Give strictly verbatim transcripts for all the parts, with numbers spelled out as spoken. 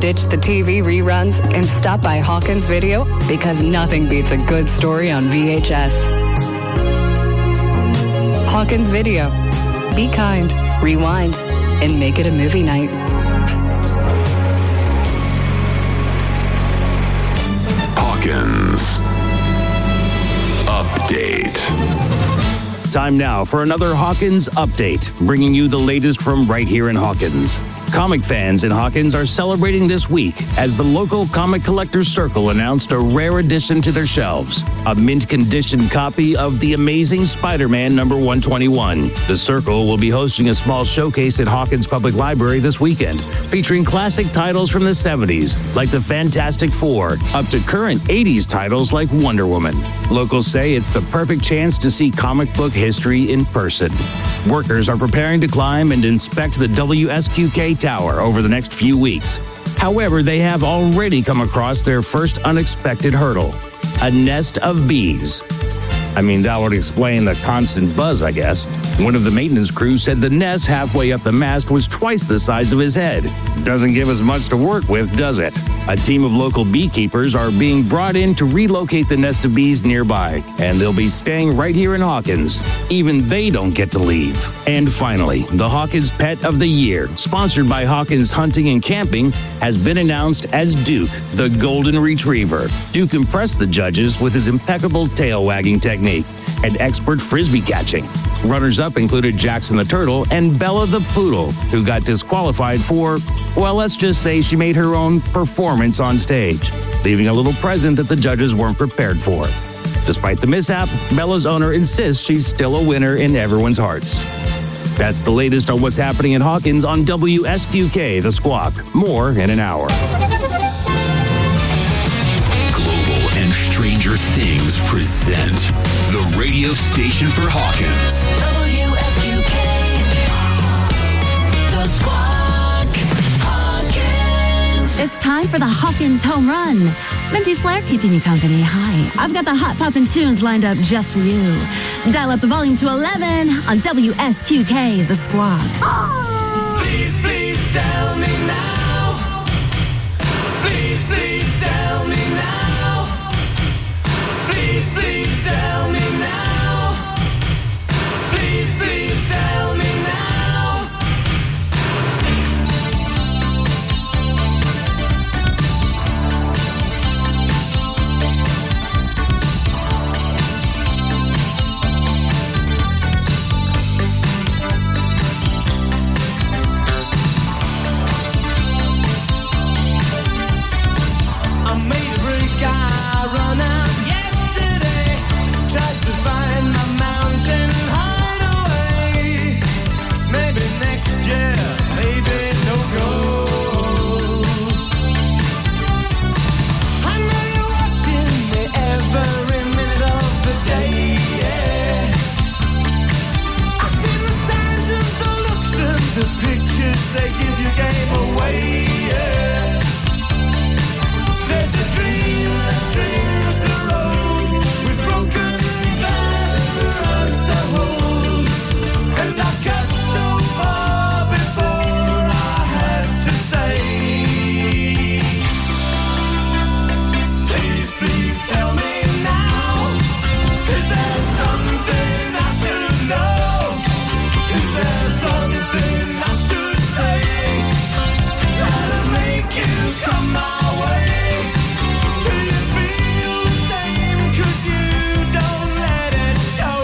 ditch the T V reruns and stop by Hawkins Video because nothing beats a good story on V H S. Hawkins Video. Be kind, rewind, and make it a movie night. Hawkins Update. Time now for another Hawkins Update, bringing you the latest from right here in Hawkins. Comic fans in Hawkins are celebrating this week as the local Comic Collectors Circle announced a rare addition to their shelves, a mint-condition copy of The Amazing Spider-Man number one twenty-one. The Circle will be hosting a small showcase at Hawkins Public Library this weekend, featuring classic titles from the seventies, like the Fantastic Four, up to current eighties titles like Wonder Woman. Locals say it's the perfect chance to see comic book history in person. Workers are preparing to climb and inspect the W S Q K Tower over the next few weeks. However, they have already come across their first unexpected hurdle, a nest of bees. I mean, that would explain the constant buzz, I guess. One of the maintenance crew said the nest halfway up the mast was twice the size of his head. Doesn't give us much to work with, does it? A team of local beekeepers are being brought in to relocate the nest of bees nearby, and they'll be staying right here in Hawkins. Even they don't get to leave. And finally, the Hawkins Pet of the Year, sponsored by Hawkins Hunting and Camping, has been announced as Duke, the Golden Retriever. Duke impressed the judges with his impeccable tail-wagging technique and expert frisbee catching. Runners-up included Jackson the Turtle and Bella the Poodle, who got disqualified for, well, let's just say she made her own performance on stage, leaving a little present that the judges weren't prepared for. Despite the mishap, Bella's owner insists she's still a winner in everyone's hearts. That's the latest on what's happening in Hawkins on W S Q K, The Squawk. More in an hour. Global and Stranger Things present the radio station for Hawkins. W S Q K, The Squawk, Hawkins. It's time for the Hawkins Home Run. Minty Flair keeping you company. Hi, I've got the hot poppin' tunes lined up just for you. Dial up the volume to eleven on W S Q K, The Squawk. Oh! Please, please tell me now. Please, please tell me now. Please, please tell me now. Please, please tell me now. They give your game away, yeah. There's a dream that strings the road with broken glass for us to hold. And I got so far before I had to say, please, please tell me now. Is there something I should know? Is there something I should that'll make you come my way? Do you feel the same? 'Cause you don't let it show.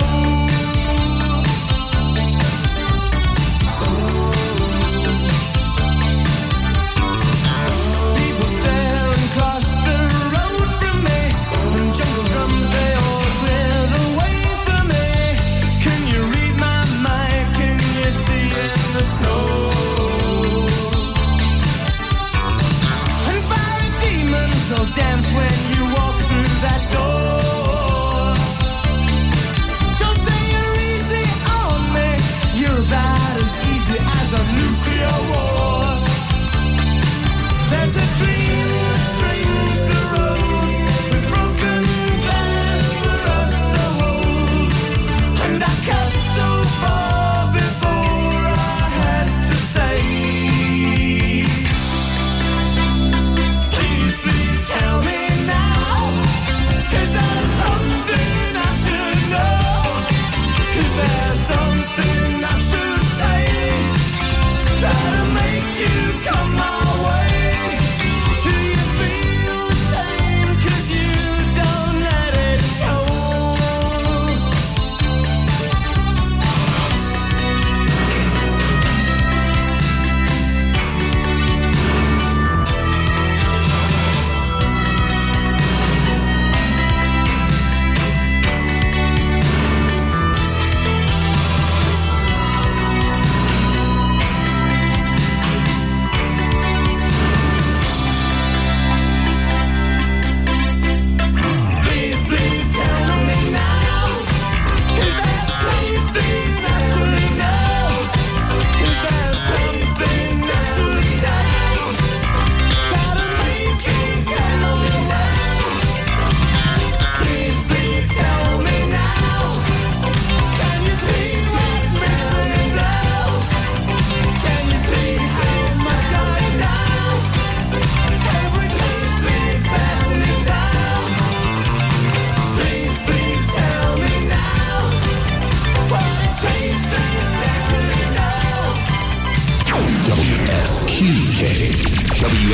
People stare and cross the road from me, and jungle drums, they all clear the way for me. Can you read my mind? Can you see in the snow? So dance when you walk through that door. Don't say you're easy on me. You're about as easy as a nuclear war. There's a dream that strings the road with broken glass for us to hold. And I cut so far before I had to say,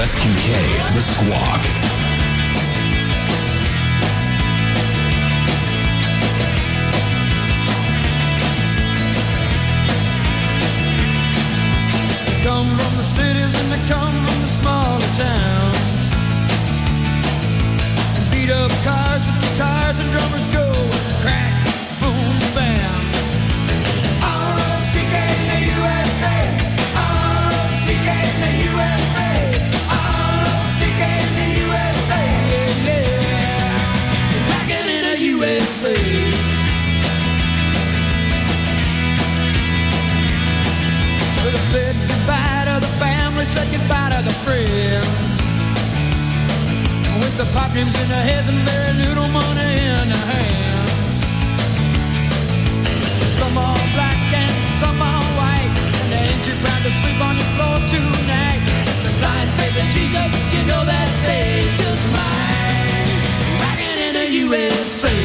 S Q K, The Squawk. They come from the cities and they come from the smaller towns, and beat up cars with guitars and drummers go crack, boom, bam. R O C K in the U S A, R O C K in the U S A, R O C K in the U S A, yeah. Rockin' in the U S A. Well, they said goodbye to the family, said goodbye to the friends, with the pop dreams in their heads and very little money in their hands. Some are black and some are white, and they ain't too proud to sleep on the floor tonight. The blind faith in Jesus, you know that they just might. Rockin' in the U S A.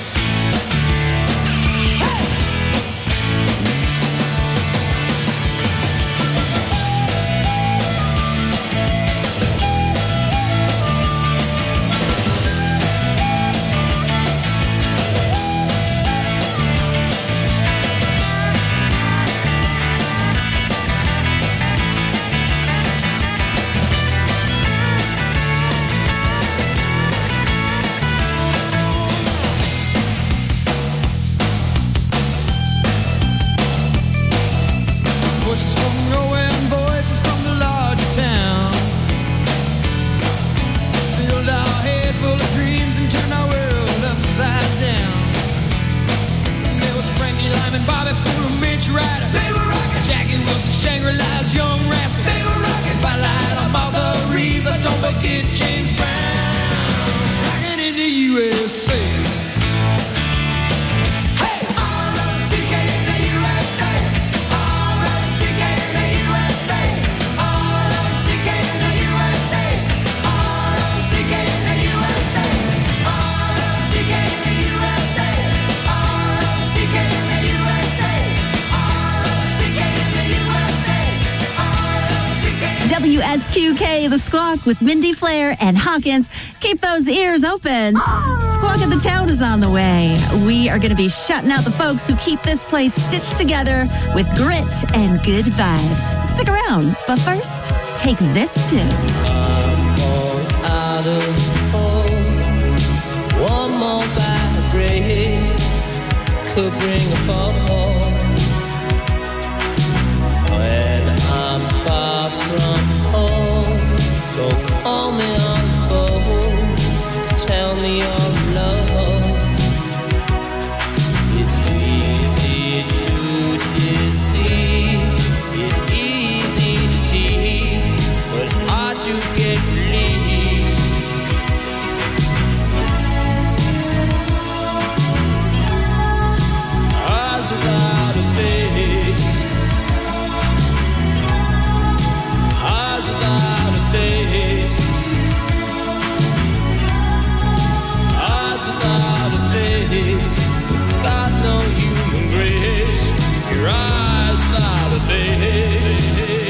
Voices from nowhere and voices from the larger town filled our head full of dreams and turned our world upside down. There was Frankie Lyman, Bobby Fuller, Mitch Ryder, they were rockin'. Jackie Wilson, Shangri-La's Young Rascals, they were rockin'. Spotlight on Martha Reeves, let's don't forget James Brown. Rockin' in the U S A. W S Q K, The Squawk with Mindy Flair and Hawkins. Keep those ears open. Squawk of the Town is on the way. We are going to be shutting out the folks who keep this place stitched together with grit and good vibes. Stick around. But first, take this tune. I'm all out of hope. One more bad break could bring a fall. When I'm far from home, don't call me on the phone to tell me you're alone. It's easy to deceive, it's easy to tease, but hard to get released. Eyes without a face, eyes without a face, eyes without a face, got no human grace, your eyes without a face.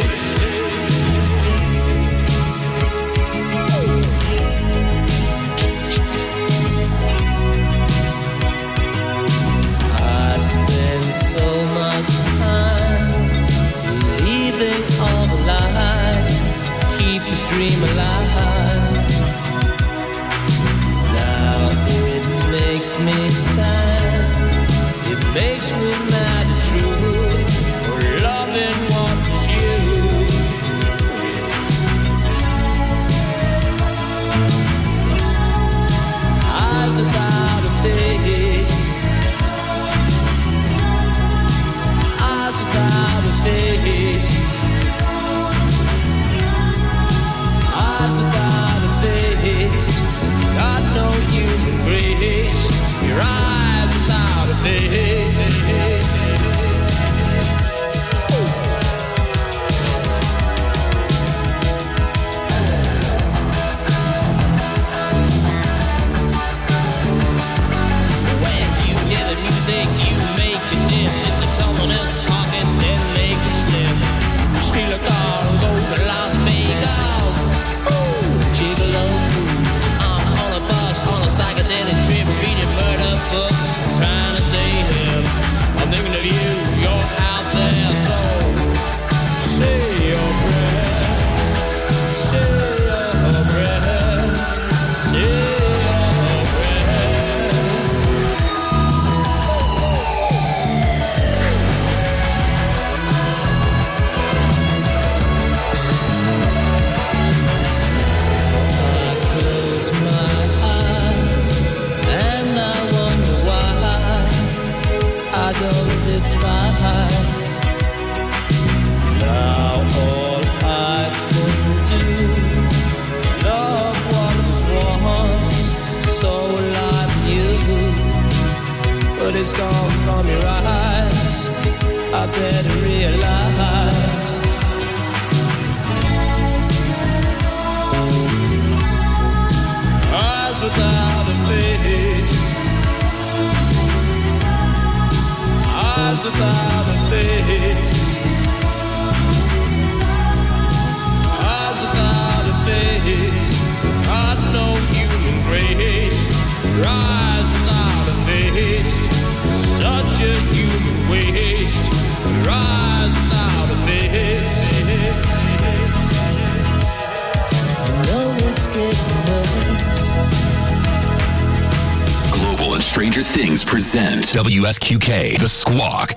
I spend so much time believing all the lies, keep the dream alive. Now it makes me sad, it makes me mad and true, for loving what was you. Eyes without a face, eyes without a face, eyes without a face, got no human grace, your eyes without a face. When you hear the music, you make it dim. If there's someone else talking, then make it slim. Steal a car and go to Las Vegas. close my eyes and I wonder why I don't despise. Now all I can do, love what was once so like you, but it's gone from your eyes. I better realize. Eyes without a face, eyes without a face, eyes without a face, got no human grace. Eyes without a face, such a human waste. Eyes without a face. I know it's getting worse. Global and Stranger Things present W S Q K, The Squawk.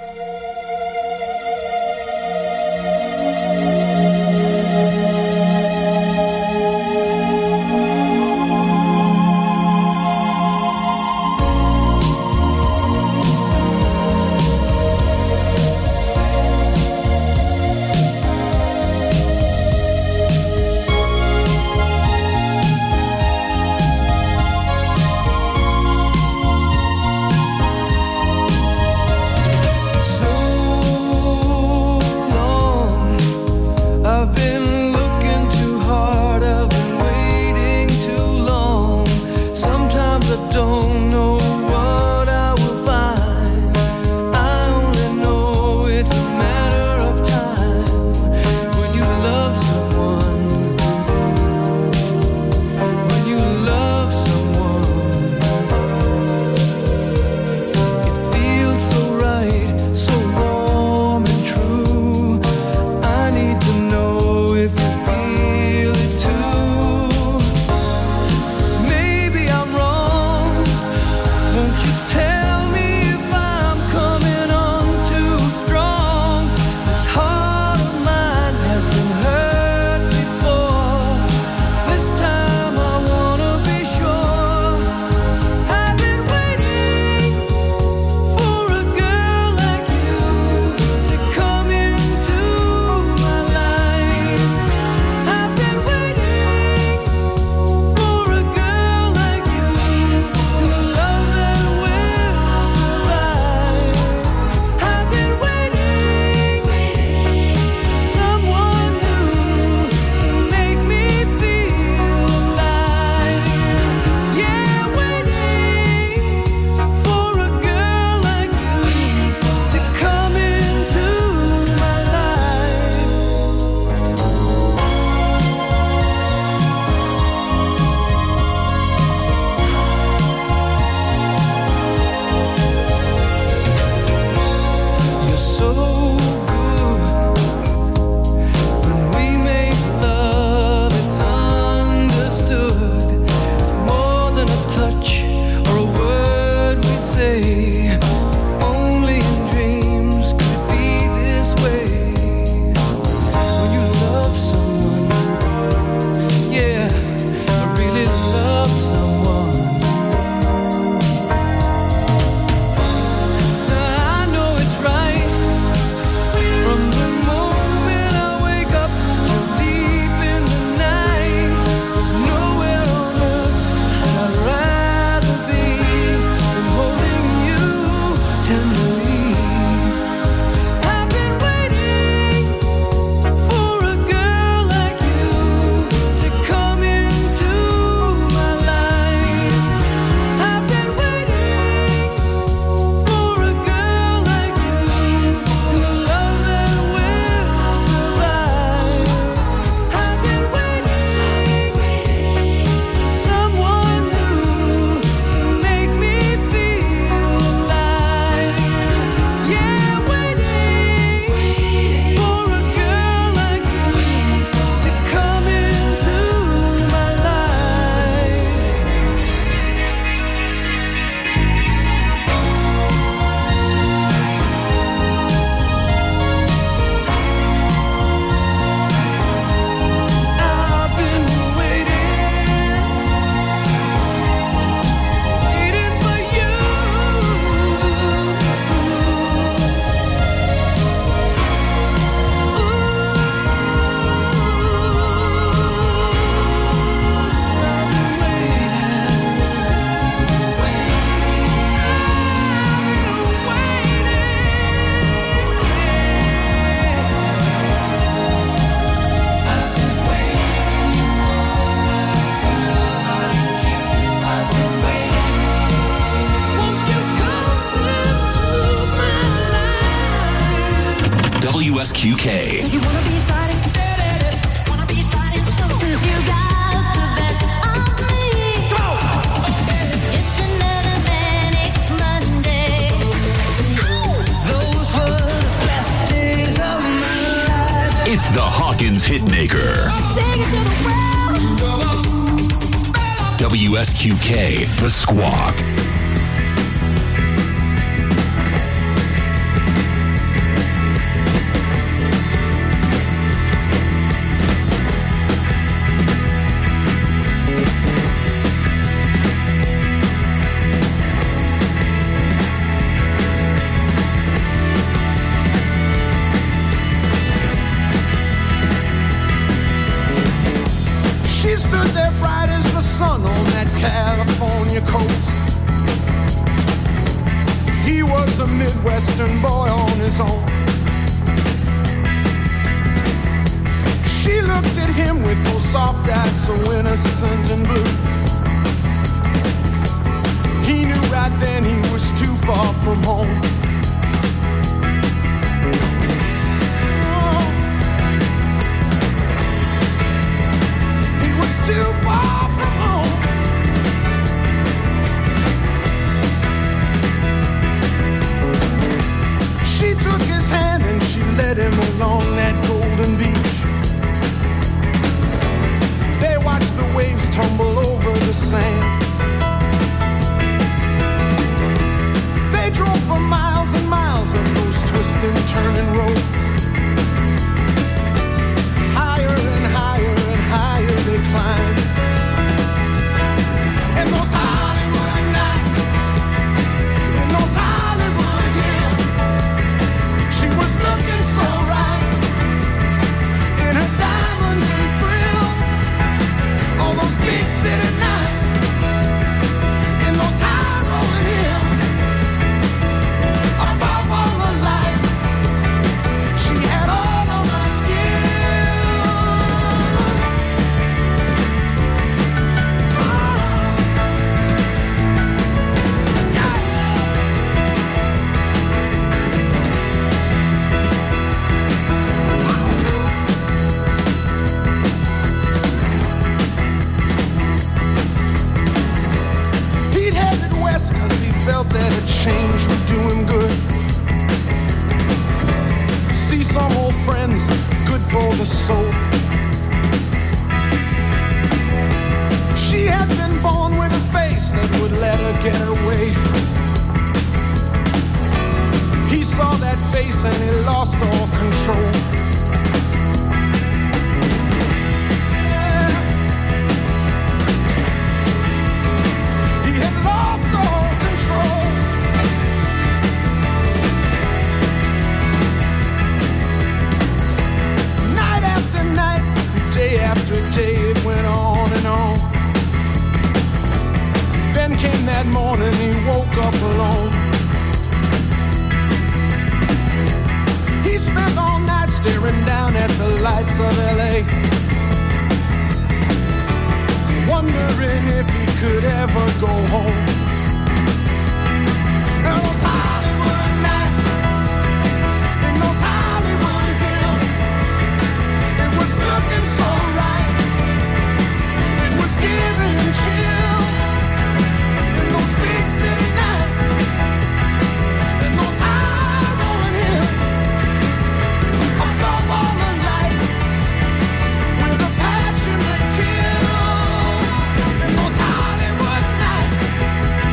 K. You wanna be starting? Wanna be starting soon? You got the best of me. Go! It's just another manic Monday. Those were the best days of my life. It's the Hawkins Hitmaker. Sing it to the world. W S Q K, The Squawk. She stood there bright as the sun on that California coast. He was a Midwestern boy on his own. She looked at him with those soft eyes so innocent and blue. He knew right then he was too far from home. Too far from home. She took his hand and she led him along that golden beach. They watched the waves tumble over the sand. They drove for miles and miles up those twisting, turning roads. Higher and higher and higher they climbed. And those Hollywood nights, in those Hollywood hills, she was looking so right in her diamonds and frills. All those big city nights, in those high rolling hills, above all the lights, she had all of the skill. He'd headed west cause he felt that a change would do him good. See some old friends, good for the soul. She had been born with a face that would let her get her way. He saw that face and he lost all control. Yeah. He had lost all control. Night after night, day after day, it went on and on. Then came that morning, he woke up alone. He spent all night staring down at the lights of L A, wondering if he could ever go home. And those Hollywood nights, in those Hollywood hills, it was looking so right, it was giving him chills. In those big city nights, in those high rolling hills, above all the lights, with a passion that kills. In those Hollywood nights,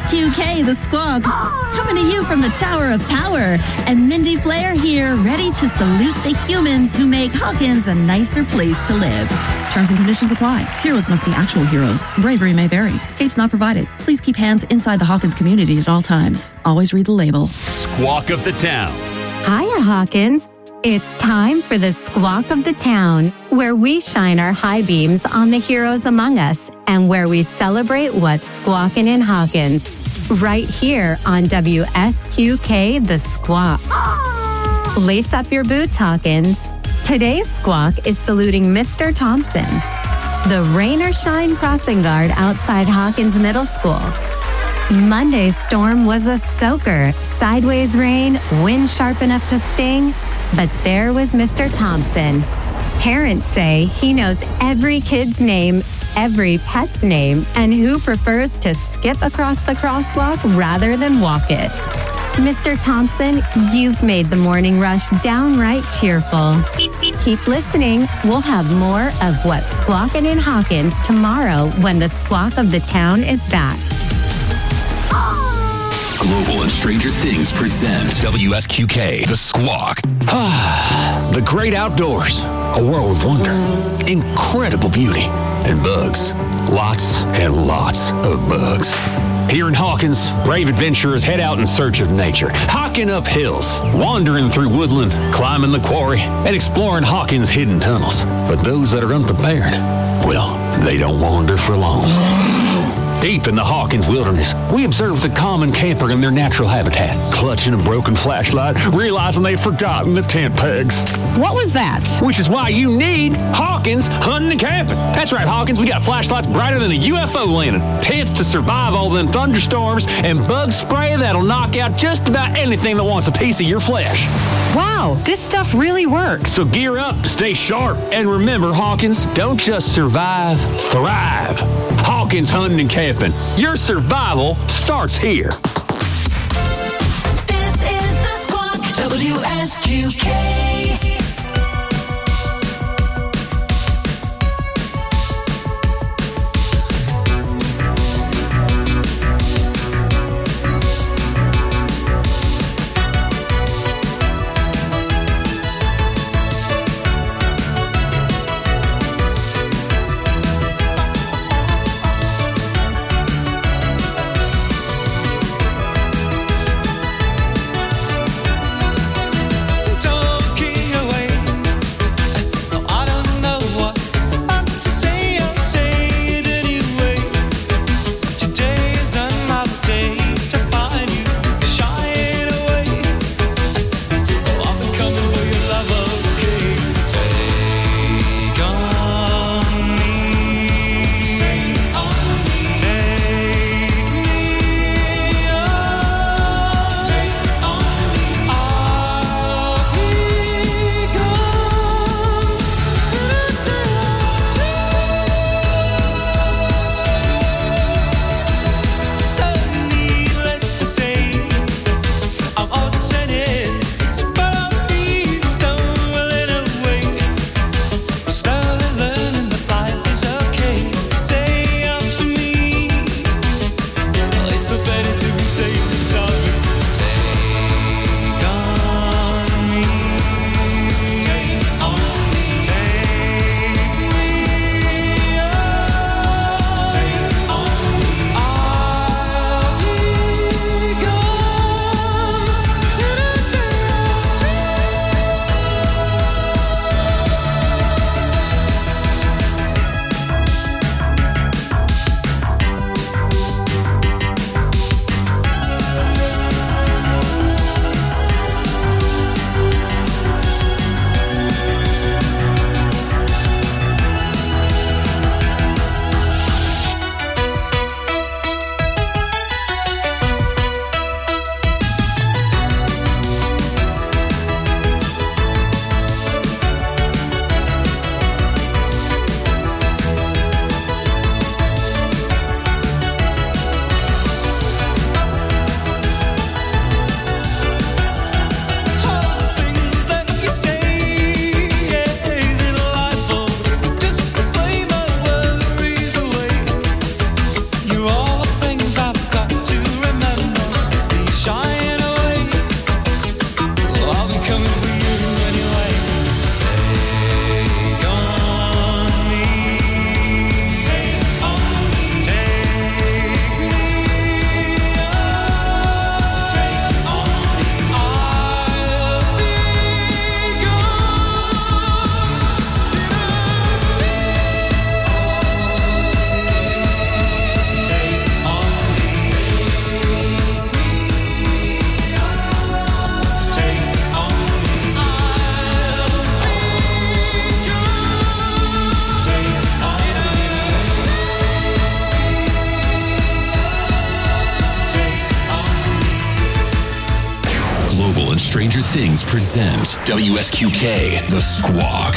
Q K, The Squawk, coming to you from the Tower of Power. And Mindy Flair here, ready to salute the humans who make Hawkins a nicer place to live. Terms and conditions apply. Heroes must be actual heroes. Bravery may vary. Capes not provided. Please keep hands inside the Hawkins community at all times. Always read the label. Squawk of the Town. Hiya, Hawkins. It's time for the Squawk of the Town, where we shine our high beams on the heroes among us and where we celebrate what's squawking in Hawkins. Right here on W S Q K, The Squawk. Lace up your boots, Hawkins. Today's Squawk is saluting Mister Thompson, the rain or shine crossing guard outside Hawkins Middle School. Monday's storm was a soaker. Sideways rain, wind sharp enough to sting. But there was Mister Thompson. Parents say he knows every kid's name, every pet's name, and who prefers to skip across the crosswalk rather than walk it. Mister Thompson, you've made the morning rush downright cheerful. Keep listening. We'll have more of what's squawking in Hawkins tomorrow when the Squawk of the Town is back. Global and Stranger Things present W S Q K, The Squawk. Ah, the great outdoors. A world of wonder, incredible beauty, and bugs. Lots and lots of bugs. Here in Hawkins, brave adventurers head out in search of nature, hiking up hills, wandering through woodland, climbing the quarry, and exploring Hawkins' hidden tunnels. But those that are unprepared, well, they don't wander for long. Deep in the Hawkins wilderness, we observe the common camper in their natural habitat, clutching a broken flashlight, realizing they've forgotten the tent pegs. What was that? Which is why you need Hawkins Hunting and Camping. That's right, Hawkins, we got flashlights brighter than a U F O landing, tents to survive all them thunderstorms, and bug spray that'll knock out just about anything that wants a piece of your flesh. Wow, this stuff really works. So gear up, stay sharp, and remember, Hawkins, don't just survive, thrive. Hawkins Hunting and Camping. Your survival starts here. This is the Squawk, W S Q K. Don't keep Things present W S Q K, The Squawk.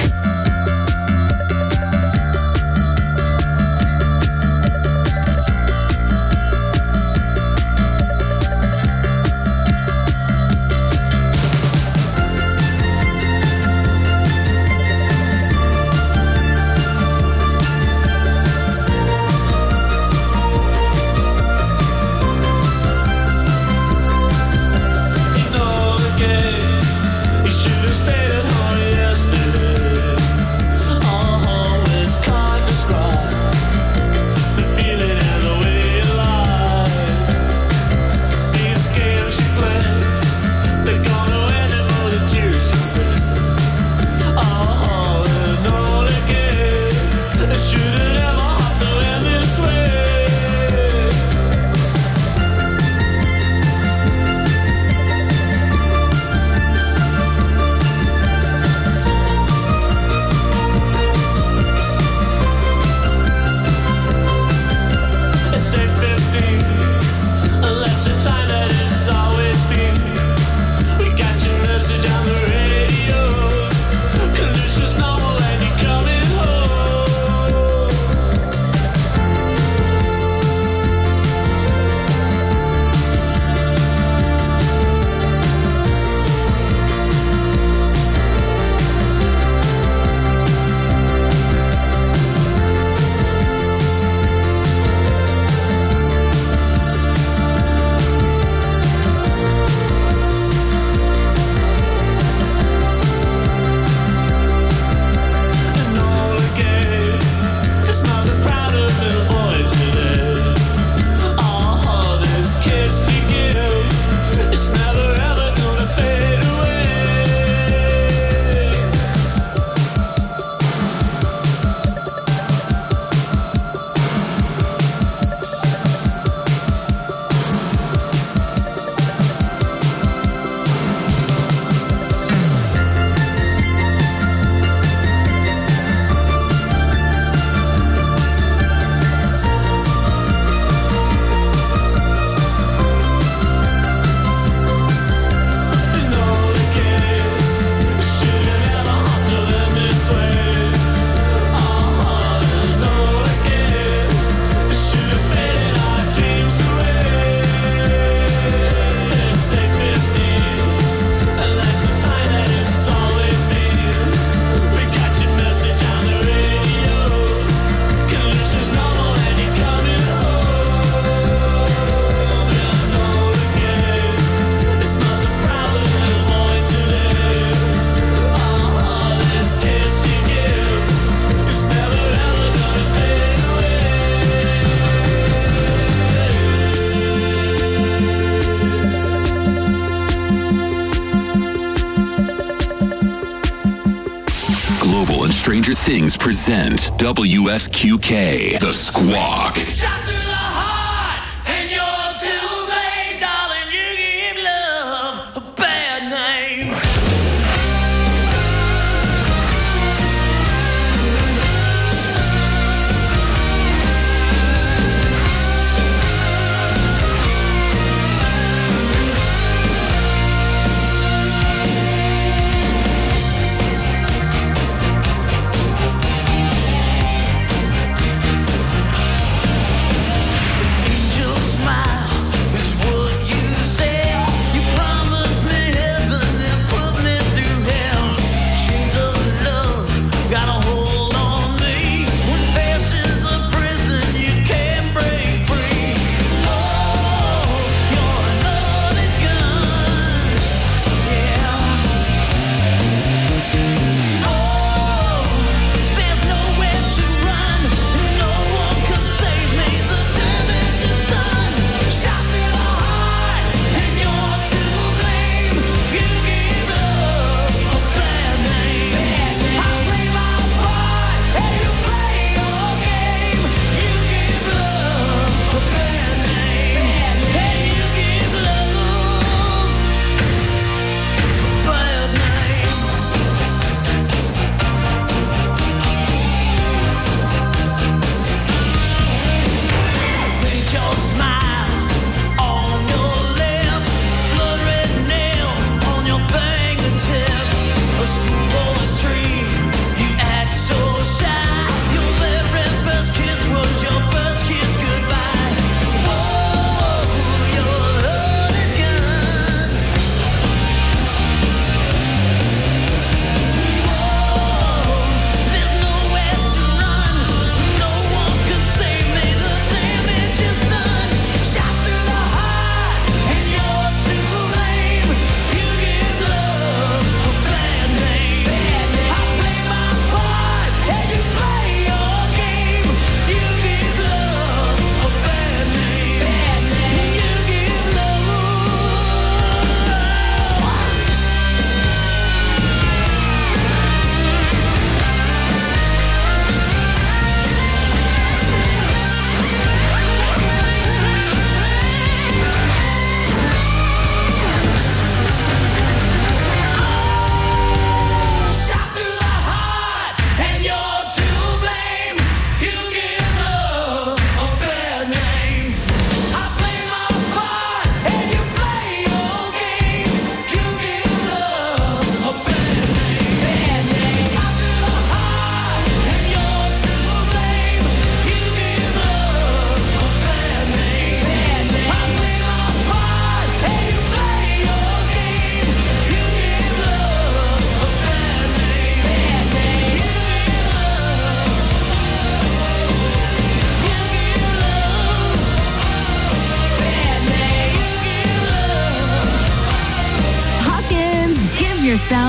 Stranger Things present W S Q K, The Squawk. Shot to the heart, and you're too late, darling. You give love a bad name.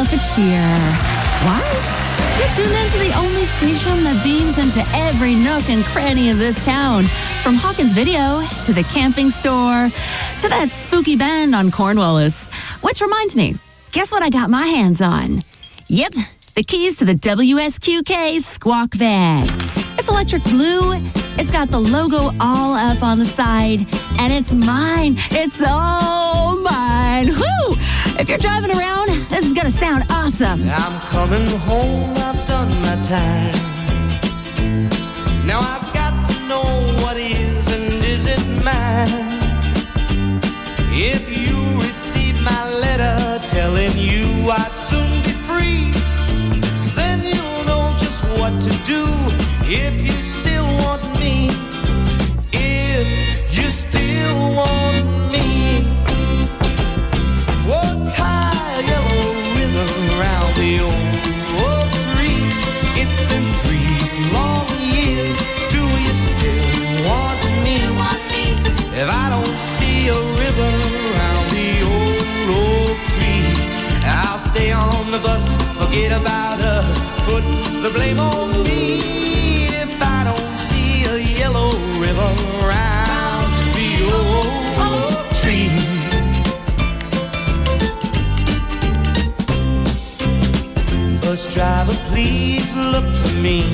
yourself a cheer. Why? You're tuned into the only station that beams into every nook and cranny of this town. From Hawkins Video to the camping store to that spooky bend on Cornwallis. Which reminds me, guess what I got my hands on? Yep, the keys to the W S Q K Squawk Van. It's electric blue. It's got the logo all up on the side. And it's mine. It's all mine. Whoo! If you're driving around, this is going to sound awesome. I'm coming home, I've done my time. Now I've got to know what is and isn't mine. If you receive my letter telling you I'd soon be free, then you'll know just what to do if you still want me. If you still want me. Whoa, tie a yellow ribbon around the old oak tree. It's been three long years. Do you still want me? If I don't see a ribbon around the old oak tree, I'll stay on the bus, forget about us, put the blame on me. If I don't see a yellow ribbon around the old oak tree. Bus driver, please look for me,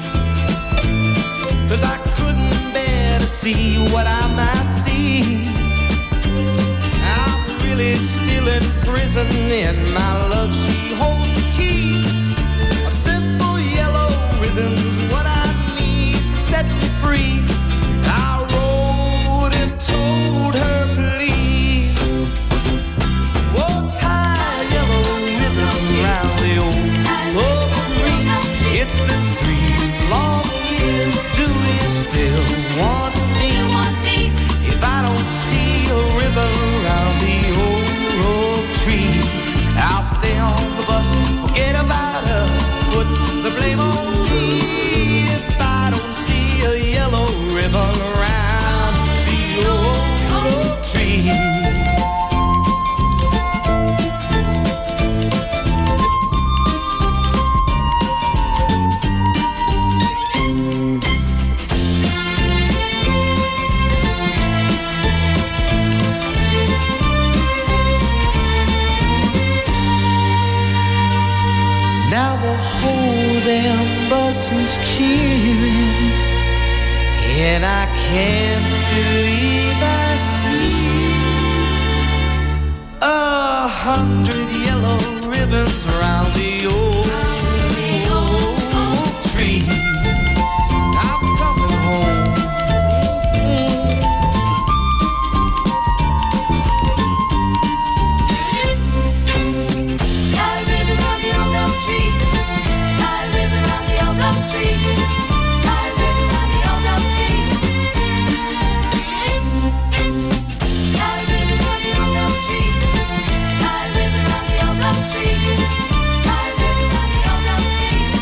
'cause I couldn't bear to see what I might see. I'm really still in prison, and my love, she holds the key. A simple yellow ribbon's what I need to set me free. I wrote and told her, please, whoa, tie a yellow ribbon around the old oak tree. It's been three long years. Do you still want me? If I don't see a ribbon around the old oak tree, I'll stay on the bus, forget about us, put the blame on me. If I don't see a yellow ribbon around the old oak tree. Now the whole damn bus is cheering, and I can't believe I see a hundred yellow ribbons around the old oak tree. I'm coming home. Tie a ribbon around the old oak tree. Tie a ribbon around the old oak tree. Tie a ribbon around the old oak tree. Tie a ribbon around the old oak tree. Tie a ribbon around the old oak tree. Tie a ribbon around the old oak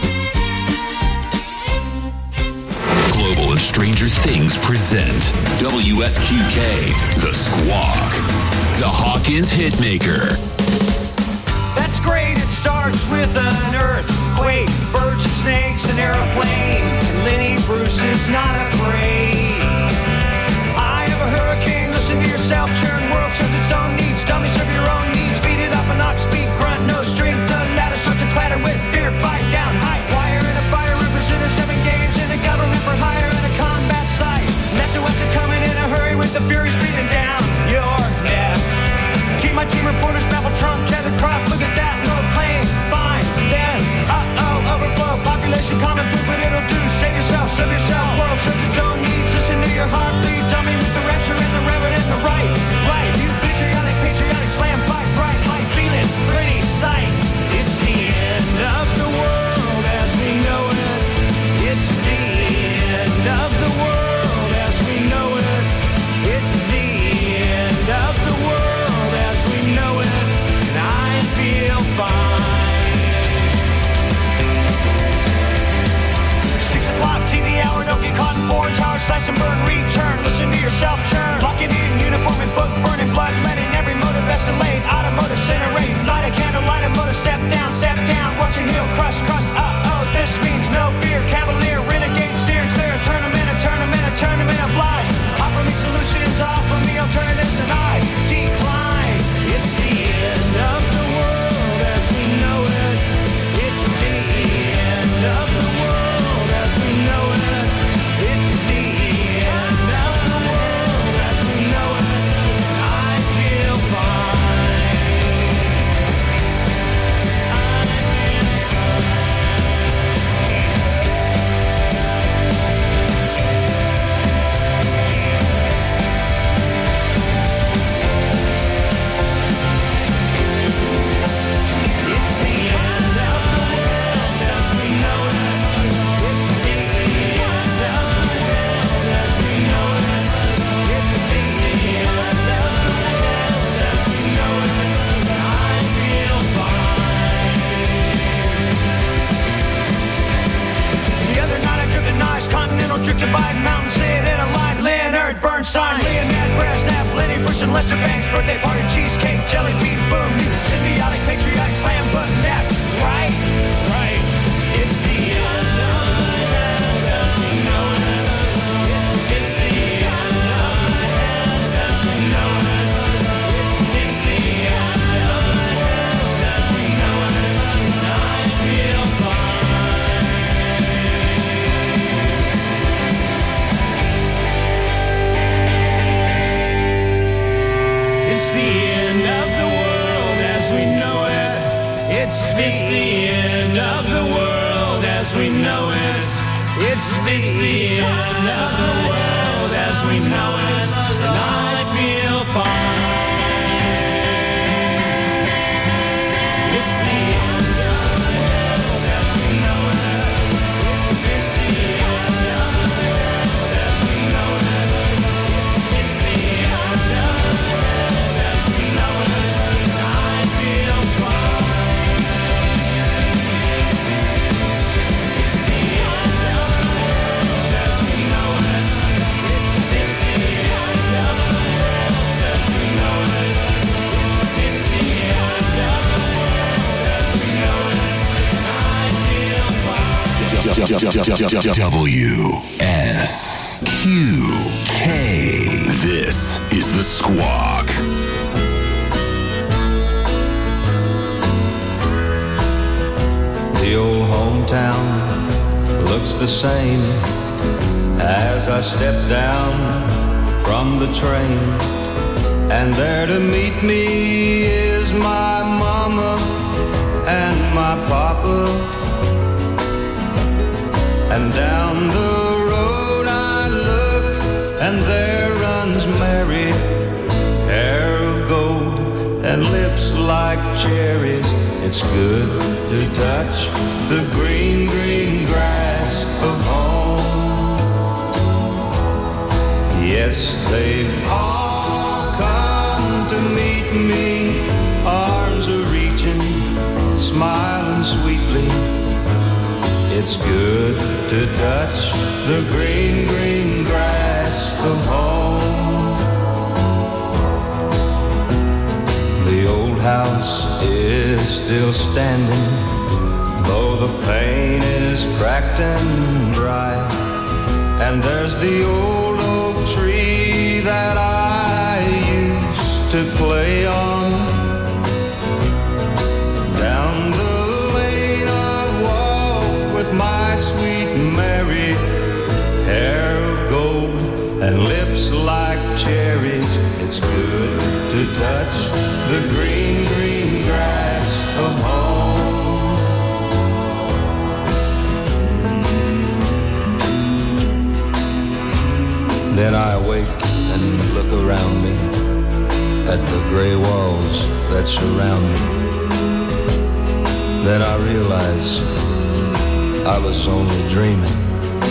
tree. Global and Stranger Things present W S Q K, The Squawk, the Hawkins Hitmaker. That's great, it starts with an earthquake, birds and snakes, an airplane. Lenny Bruce is not afraid. I have a hurricane, listen to yourself, churn, world serves its own needs, dummy serve your own needs, beat it up an ox, speak, grunt, no strength, the ladder starts to clatter with fear, fight down, high wire in a fire, represented seven games in a government for hire and a combat site. Left to west and coming in a hurry with the furies breathing down your neck. Team my team reporters babble Trump, tether crop, look at that, no plane, fine, then, uh-oh, overflow, population, common food, but it'll do, save yourself, serve yourself, world serves its own needs, listen to your heart, bleed, dummy with the rapture and the reverend and the right, right, you patriotic, patriotic, slam, fight, bright, light, feeling, pretty sight. It's the end of the world as we know it, it's the end of the world as we know it, it's the end of the world as we know it, and I feel fine. Six o'clock, T V hour, don't get caught in foreign tower, slash and burn, return, listen to yourself churn, locking in uniform and book, burning blood, letting every motive escalate, automotive, incinerate, light a candle, light a motor, step down, crust, crust, uh-oh, this means no fear. Cavalier, renegade, steering clear. Tournament, a tournament, a tournament of lies. Offer me solutions, offer me alternatives, and I decline. It's the end of the world as we know it. It's the end of the world as we know it. It's the end of the world as we know it. I feel fine. It's the end of the world as we know it. It's the end of the world as we know it. It's the end of the world as we know it. I feel fine. The other night I drifted nice, continental drifted by mountain, sit in a line. Leonard Bernstein, Leonard Brezhnev, Lenny Bruce and Lester Bangs, birthday party, cheesecake, jelly bean, boom, symbiotic, patriotic, slam button, that right, right. It's the end of the world as we know it. It's, it's the end of the world as we know it. It's, it's the end of the world as we know it. I feel fine. It's the end of the world as we know it. It's, it's the end of the world as we know it. It's, it's the end of the world as we know it. And I feel fine. It's the end of the world as we know it. It's, it's the end of the world as we know it. It's, it's the end of the world as we know it. And I feel fine. It's the end of the world as we know it. It's, it's the end of the world as we know it. It's, it's the end of the world as we know it. And I feel fine. W S Q K. This is the Squawk. The old hometown looks the same as I step down from the train. And there to meet me is my mama and my papa. And down the road I look, and there runs Mary, hair of gold and lips like cherries. It's good to touch the green, green grass of home. Yes, they've all come to meet me. Arms are reaching, smiling sweetly. It's good to touch the green, green grass of home. The old house is still standing, though the paint is cracked and dry. And there's the old oak tree that I used to play on. Down the lane I walk with my sweet Mary, hair of gold and lips like cherries. It's good to touch the green, green grass of home. Then I awake and look around me at the gray walls that surround me. Then I realize I was only dreaming.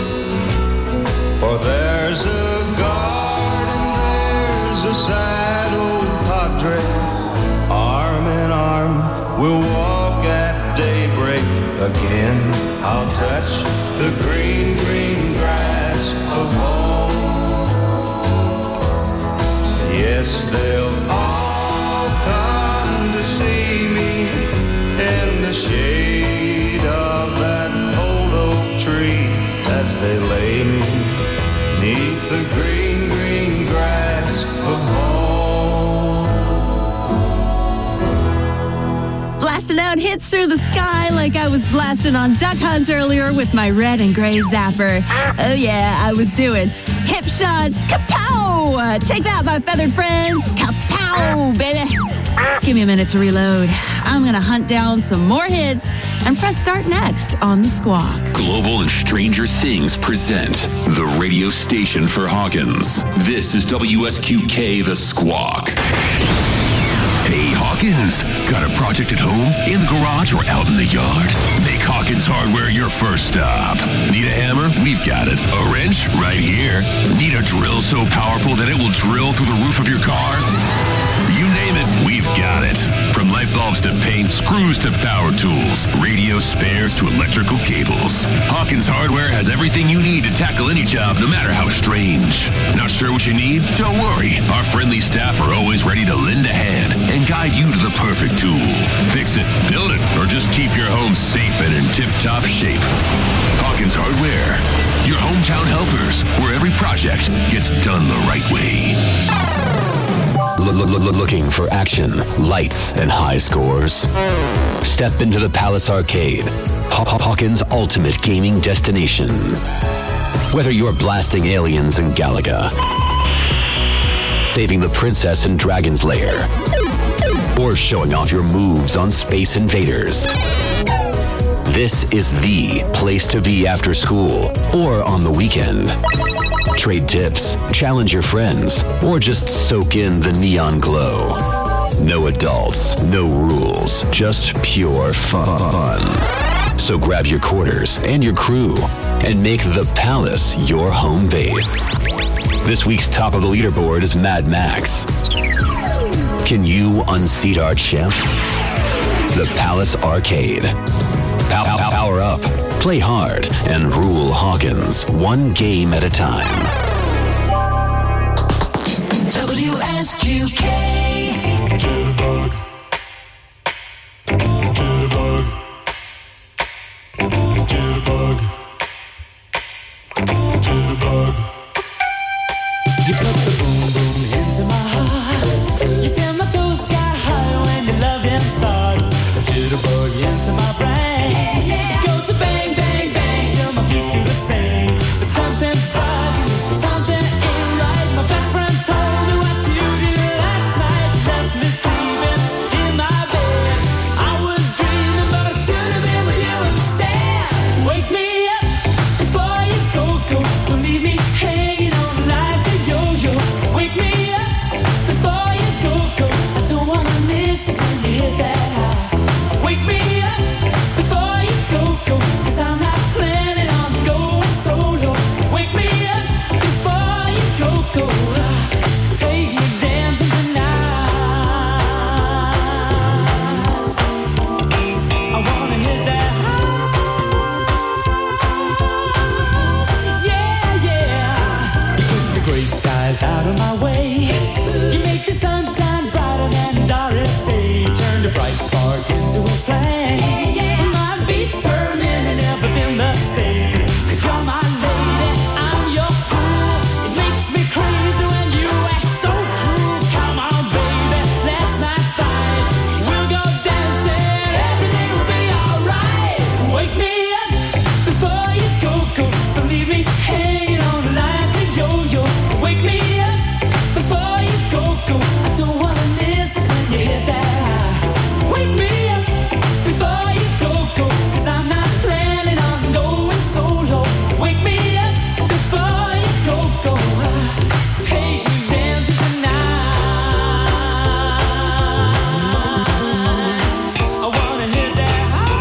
For there's a garden, there's a sad old padre. Arm in arm, we'll walk at daybreak again. I'll touch the green, green grass of home. Yes, they'll all come to see me in the shade of they lay me neath the green, green grass of home. Blasting out hits through the sky like I was blasting on Duck Hunt earlier with my red and gray zapper. Oh yeah, I was doing hip shots. Kapow! Uh, take that, my feathered friends. Kapow, baby. Give me a minute to reload. I'm going to hunt down some more hits and press start next on The Squawk. Global and Stranger Things present the radio station for Hawkins. This is W S Q K The Squawk. Hey, Hawkins, got a project at home, in the garage, or out in the yard? Make Hawkins Hardware your first stop. Need a hammer? We've got it. A wrench? Right here. Need a drill so powerful that it will drill through the roof of your car? You name it, we've got it. From light bulbs to paint, screws to power tools, radio spares to electrical cables. Hawkins Hardware has everything you need to tackle any job, no matter how strange. Not sure what you need? Don't worry. Our friendly staff are always ready to lend a hand and guide you to the perfect tool. Fix it, build it, or just keep your home safe and in tip-top shape. Hawkins Hardware, your hometown helpers, where every project gets done the right way. Looking for action, lights, and high scores? Step into the Palace Arcade, Hawkins' ultimate gaming destination. Whether you're blasting aliens in Galaga, saving the princess in Dragon's Lair, or showing off your moves on Space Invaders, this is the place to be after school or on the weekend. Trade tips, challenge your friends, or just soak in the neon glow. No adults, no rules, just pure fun. So grab your quarters and your crew and make the Palace your home base. This week's top of the leaderboard is Mad Max. Can you unseat our champ? The Palace Arcade. Pow- power up, play hard, and rule Hawkins one game at a time. W S Q K. Jitterbug. Jitterbug. Jitterbug. Jitterbug. You put the boom boom into my heart. You send my soul sky high when your loving starts. A jitterbug into my brain. It goes to bang, bang, bang till my feet do the same. But something's bugging, something ain't right. My best friend told me what you did last night. You left me sleeping in my bed. I was dreaming, but I should have been with you instead. Wake me up before you go, go. Don't leave me hanging on like a yo-yo. Wake me up before you go, go. I don't wanna miss it when you hit that high. Wake me up before you go, go. 'Cause I'm not planning on going solo. Wake me up before you go, go. Take me dancing tonight. I wanna hit that high. Yeah, yeah. You put the gray skies out of my way. You make the sunshine brighter than Doris Day. Turn the bright spark into a flame. My beats per minute never been the same. 'Cause you're my lady, I'm your fool. It makes me crazy when you act so cruel. Come on, baby, let's not fight. We'll go dancing, everything will be alright. Wake me up before you go, go. Don't leave me hanging on like a yo-yo. Wake me up before you go, go. I don't wanna miss it when you hit that high. Wake me up before you go, go. 'Cause I'm not planning on going solo. Wake me up before you go, go. Take me dancing tonight. I wanna hit that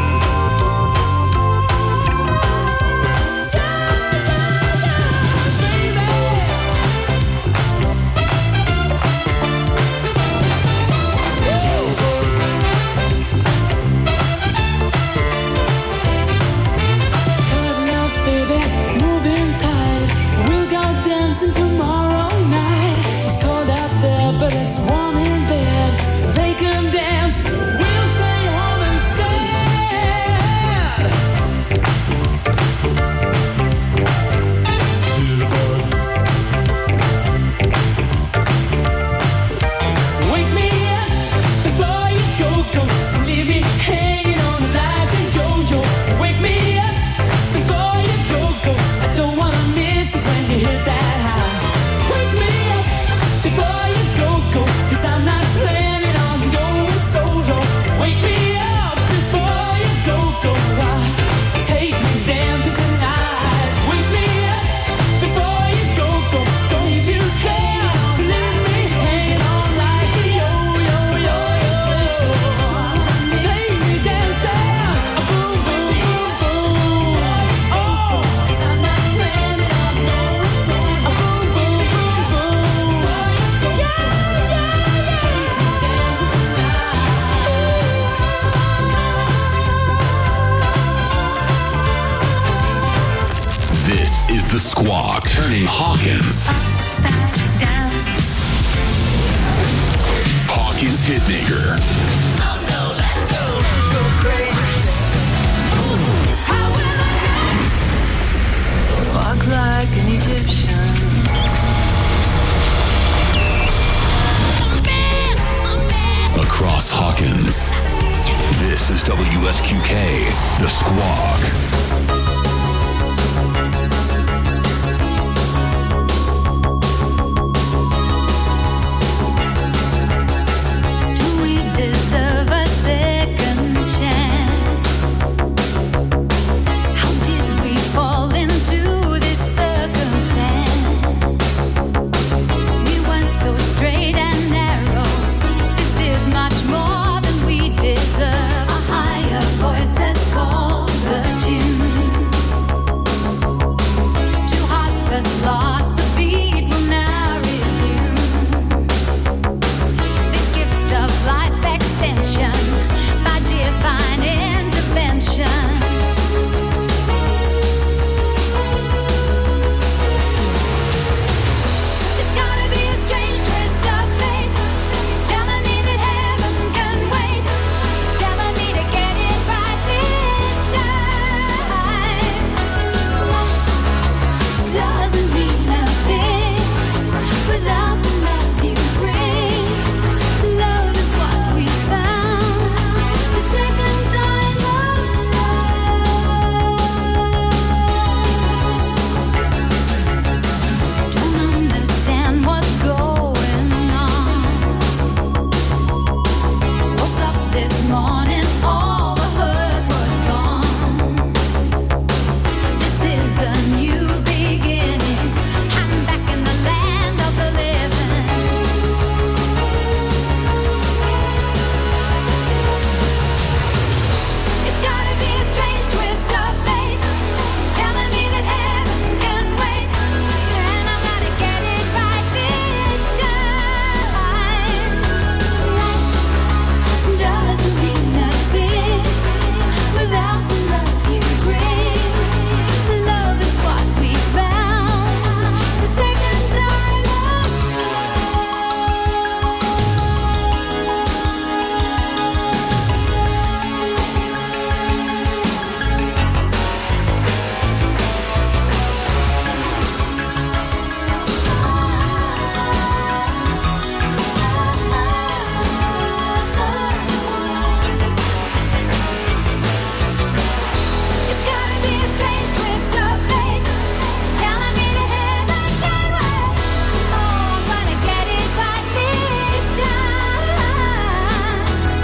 Coming up, baby, moving tight. We'll go dancing tomorrow night. It's cold out there, but it's warm in bed. They can dance, we'll stay home instead. This is The Squawk, turning Hawkins. Upside down. Hawkins Hitmaker. Oh no, let's go, let's go crazy. How will I walk like an Egyptian? Across Hawkins. This is W S Q K, The Squawk. Do we deserve a second chance? How did we fall into this circumstance? We weren't so straight and narrow. This is much more than we deserve. A higher voice has called the tune. Two hearts that lost the beat will now resume. The gift of life extension by divine intervention. It's gotta be a strange twist of fate, telling me that heaven can wait, telling me to get it right this time. Life doesn't mean a thing without the love you bring. Love is what we found the second time around. Don't understand what's going on. Woke up this morning, all the hurt was gone. This is a new beginning. I'm back in the land of the living. It's gotta be a strange twist of fate, telling me that heaven can wait, and I'm gonna get it right this time. Life doesn't mean nothing without the love you bring. Love is what we found the second time It's gotta be a strange twist of fate, telling me that heaven can wait. Oh, I'm gonna get it right this time.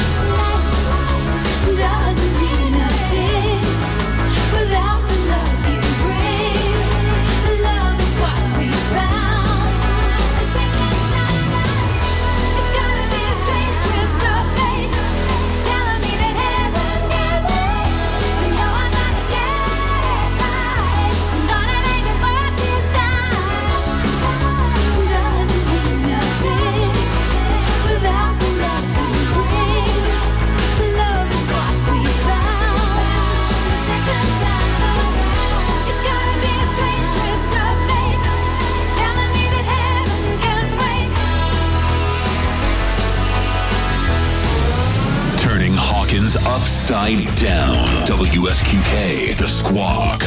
Life doesn't mean nothing without the love you bring. Love is what we found the second time around. It's gotta be a strange twist of fate, telling me that heaven can wait. You know I'm gonna get it right. I'm gonna make it work this time. Doesn't mean nothing without the love you bring. Love is what we found the second time around. It's gotta be a strange twist of fate, telling me that heaven can wait. Turning Hawkins upside down. W S Q K, The Squawk.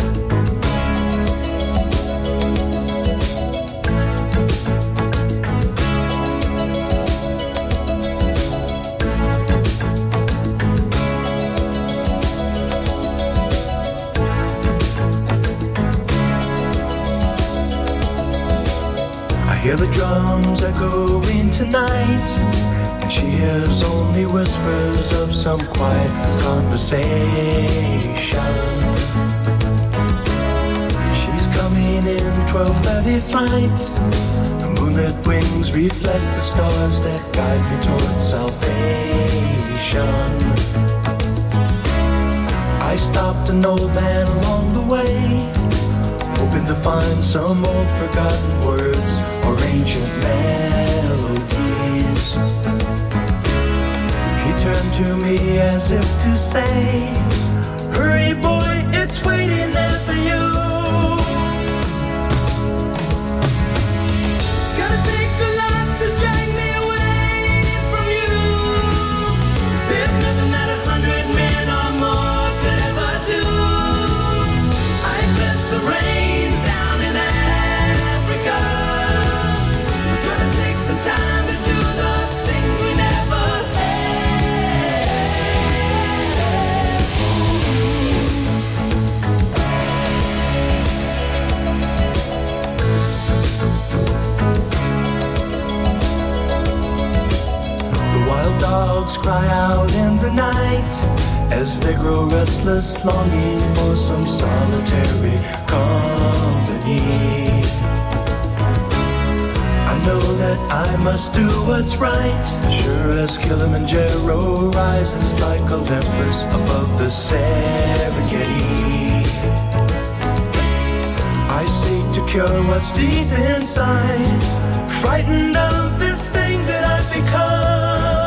I hear the drums echoing tonight, and she hears only whispers of some quiet conversation. She's coming in twelve thirty flight. The moonlit wings reflect the stars that guide me towards salvation. I stopped an old man along the way, hoping to find some old forgotten words or ancient melodies. He turned to me as if to say, hurry boy, it's waiting there for you. as they grow restless, longing for some solitary company. I know that I must do what's right, sure as Kilimanjaro rises like Olympus above the Serengeti. I seek to cure what's deep inside, frightened of this thing that I've become.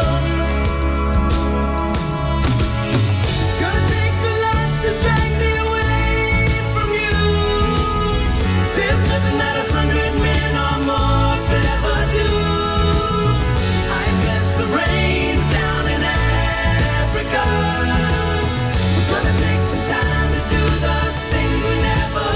Gonna take a lot to drag me away from you. There's nothing that a hundred men or more could ever do. I guess the rain's down in Africa. We're gonna take some time to do the things we never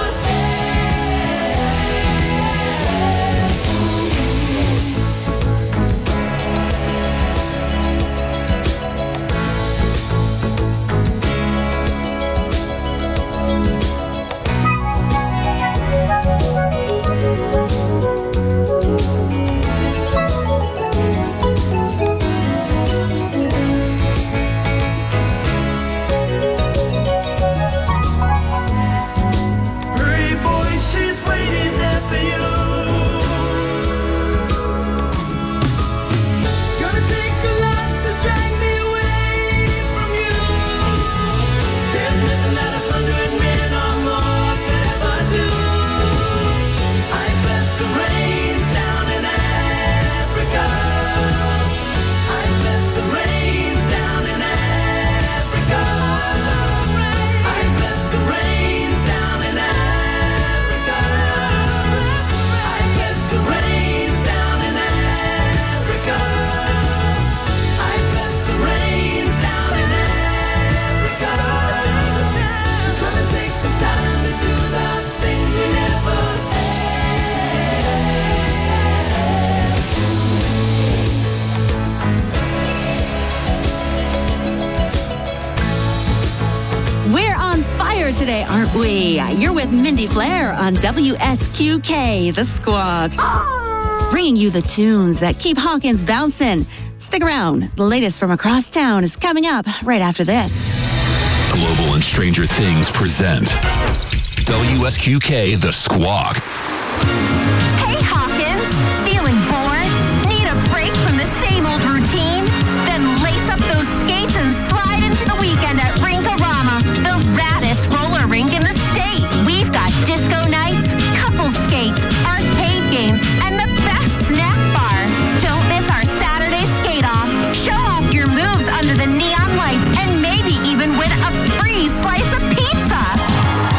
today, aren't we? You're with Mindy Flair on W S Q K, The Squawk. Bringing you the tunes that keep Hawkins bouncing. Stick around. The latest from across town is coming up right after this. Global and Stranger Things present W S Q K, The Squawk. Hey, Hawkins. Feeling bored? Need a break from the same old routine? Then lace up those skates and slide into the weekend at Rink-A-Rama, the raddest roller rink in the city.